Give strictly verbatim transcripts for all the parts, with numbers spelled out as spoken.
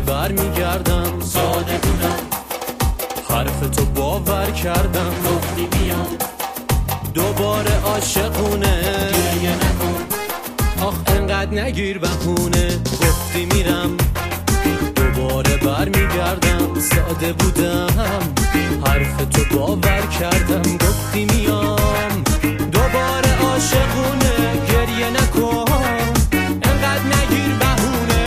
بر میگردم، ساده بودم حرف تو باور کردم، گفتی میام دوباره عاشقونه، گریه نکن آخ انقدر نگیر بهونه. گفتی میرم دوباره بر میگردم، ساده بودم حرف تو باور کردم، گفتی میام دوباره عاشقونه، گریه نکن انقدر نگیر بهونه.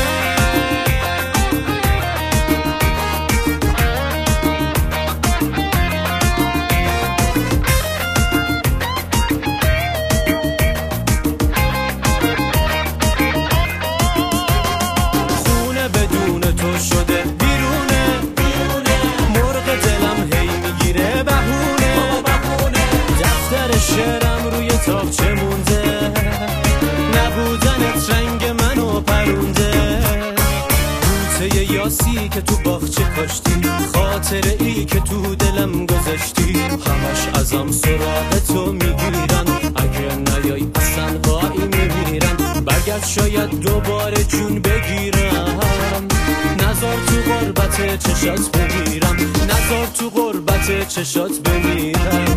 خونه بدون تو شده بیرونه، بیرونه مرغ دلم هی میگیره بهونه، بهونه دفتر شعرم روی تاقچه مونده، نبودنت رنگ منو پرونده، بوته یاسی که تو باغچه کاشتی، خاطره ای که تو دلم گذاشتی، همش ازم سراغ تو میگیرن، اگه نیای اصلا وای میمیرم، برگرد شاید دوباره جون بگیرم، نزار تو غربت چشات بمیرم، نزار تو غربت چشات بمیرم.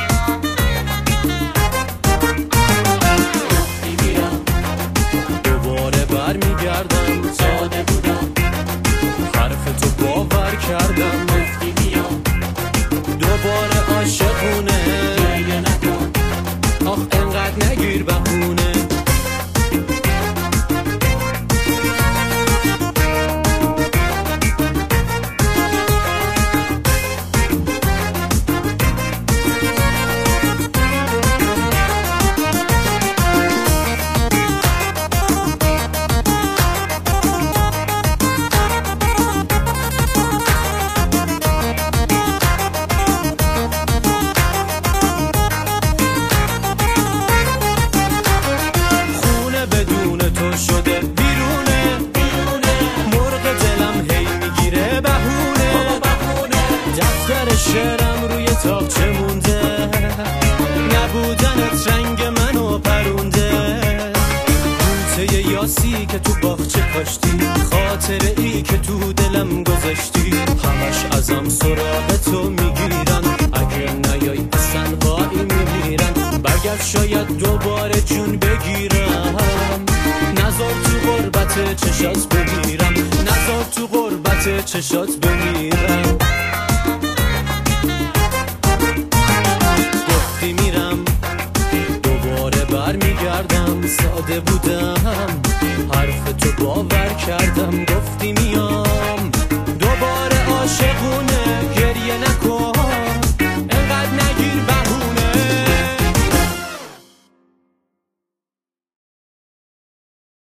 گفتی میرم دوباره بر میگردم، ساده بودم حرف تو باور کردم، گفتی میام دوباره عاشقونه، گریه نکن آخ انقدر نگیر بهونه. خونه بدون تو شده بیرونه، بیرونه مرغ دلم هی میگیره بهونه، بهونه دفتر شعرم روی تاقچه مونده، نبودنت رنگ منو پرونده، بوته یاسی که تو باغچه کاشتی، خاطره ای که تو دلم گذاشتی، همش ازم سراغ تو میگیرن، اگه نیای اصلا وای میمیرن، برگرد شاید دوباره جون بگیرم، نزار تو غربت چشات بمیرم، نزار تو غربت چشات بمیرم. گفتی میرم دوباره بر میگردم، ساده بودم حرف تو باور کردم، گفتی میام